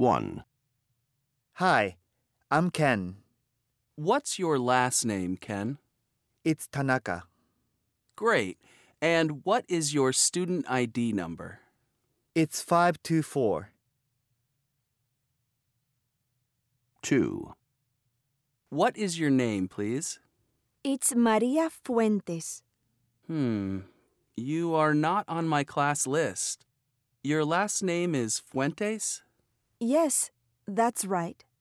1. Hi, I'm Ken. What's your last name, Ken? It's Tanaka. Great. And what is your student ID number? It's 524. 2. What is your name, please? It's Maria Fuentes. You are not on my class list. Your last name is Fuentes? Yes, that's right.